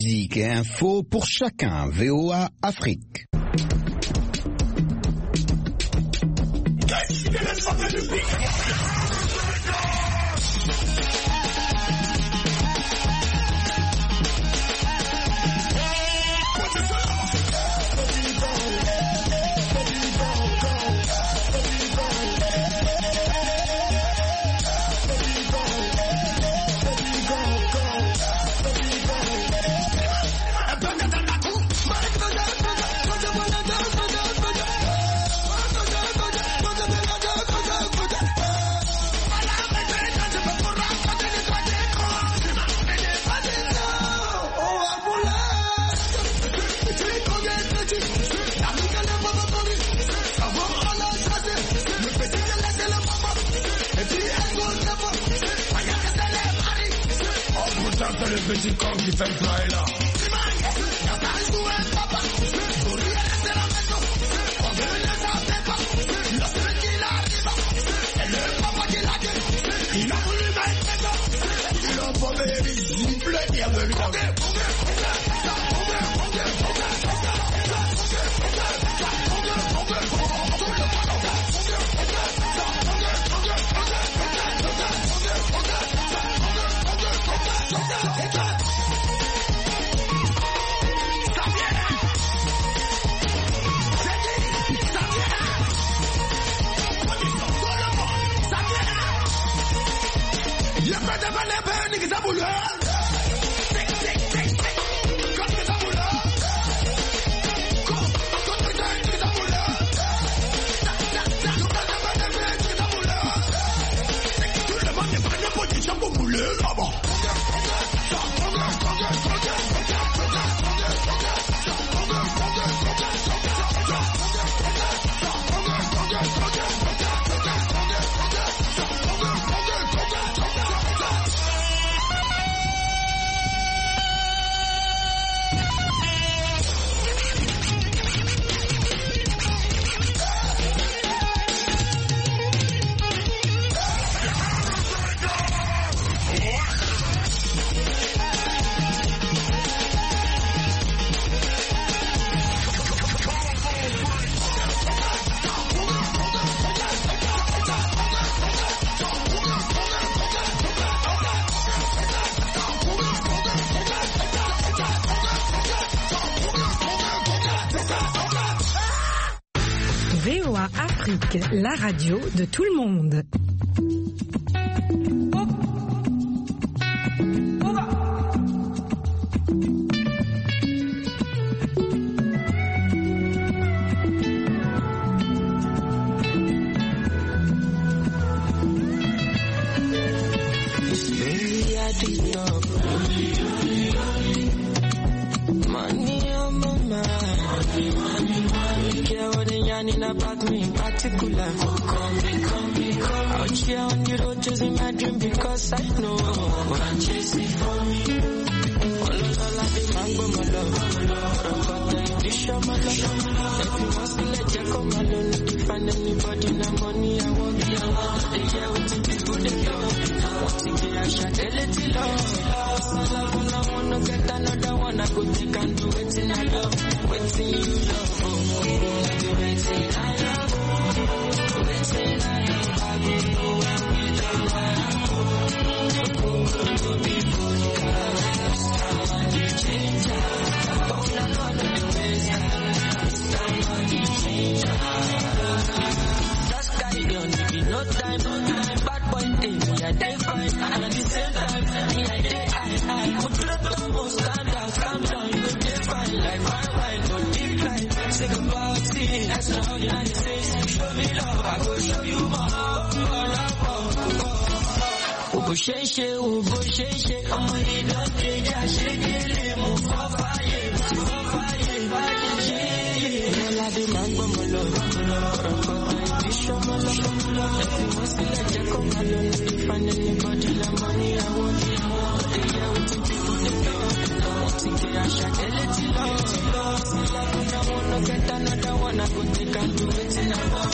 Musique et info pour chacun. VOA Afrique. Le petit con qui fait le fly là. Il a voulu mettre il a pas baby, il plaît, il a voulu VOA Afrique, la radio de tout le monde. About me in particular. Out here on the road chasing my dream because I know I'm chasing for me. All I do, mango my love. Show my love. If you must let you come alone, if you find anybody, no money, I want you. They hear what the people they love. Once again, I shall tell it to love. I wanna get another one. I go take and do it in I love. Waiting you love. Waiting I love. Waiting I love. I go know I'm without my love. Be podcast. Somebody change up. Oh, no, the best. Somebody change up. Just carry on, give me no time. Bad boy thing, we are day fine. And at the same time, me I day I would look almost calm down, you go day fine. Like fine, don't decline. Say goodbye, see, that's not how United States. Show me love, I go show you more. Ubo sheshe, I'm only don't take a shake, move for fire. All I do, mango, my love. Show my love. If you must let you come alone, if you find anybody, the money I want you. They hear what the people they know. Once again, I shall tell it to love. I wanna get another one, I go take and do it in a love.